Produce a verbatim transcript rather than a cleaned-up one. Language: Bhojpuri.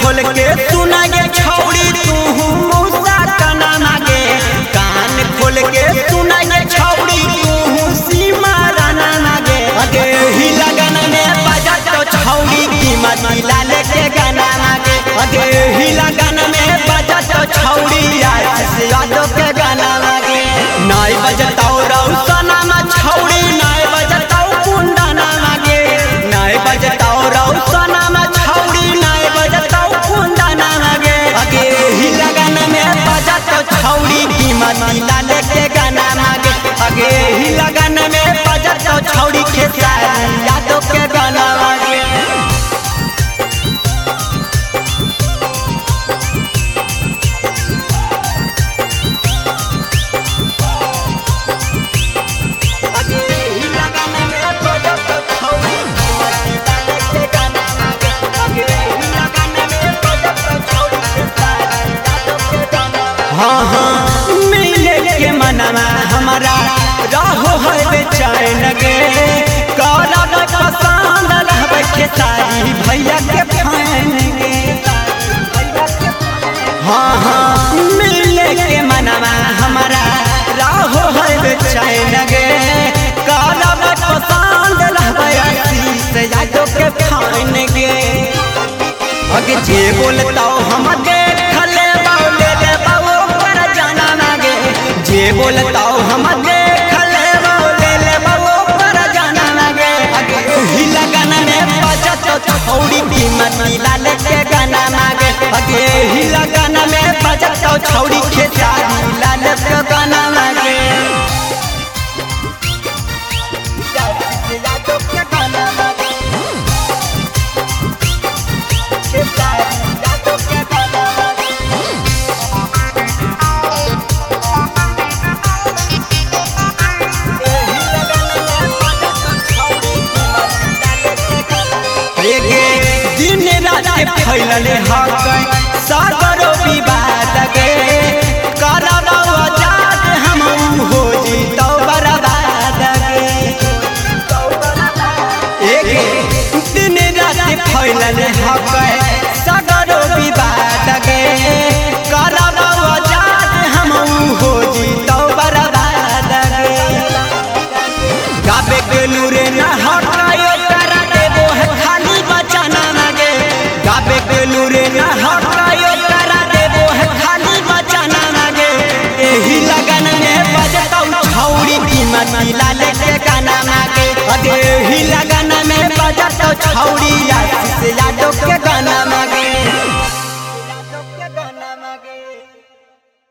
खोल के सुना गे छौड़ी तू मूसा कना मागे कान खोल के सुना गे छौड़ी तू सीमा राना मागे अगे ही लगन में बजा तो छौड़ी कीमत लाल के गाना मागे अगे ही लगन में बजा तो छौड़ी आशीष यादव के गाना मागे नाई बजताओ रौसना में छौड़ी नाई बजताओ कुंडना मागे नाई बजताओ रौसना में छौड़ी नाई बजताओ कुंडना मागे अगे ही लगन में बजा तो छौड़ी कीमत लाल के गाना मागे अगे ही लगन में बजा तो छौड़ी खेसारी यादव के गाना मागे हाँ हाँ मिले के मनवा हमारा रहो है बेचैन गे करब पसंद रहबै खेसारी भैया के फैन गे हाँ हाँ मिले के मनवा हमारा रहो है बेचैन गे करब पसंद रहबै आशीष यादव के फैन गे अगे जे बोलताओ हम देख ले ले ले बाबू पर जाना मागे जे बोलताओ हम देख ले ले ले बाबू पर जाना मागे अगे ही लगन में बजा तो छौड़ी कीमत लाल के गाना मागे अगे ही लगन में बजा तो छौड़ी खेसारी लाल के गाना मागे दिन रात फैलल हक सागरो विवाद गे करब आजाद हम हो जीतो बर्बाद गे दिन रात फैलल हक सागरो विवाद गे करब आजाद हम हो जीतो बर्बाद गे गाबे के लूरे न हटायो कर देबो है खाली बचाना मागे गाबे के लूरे न हट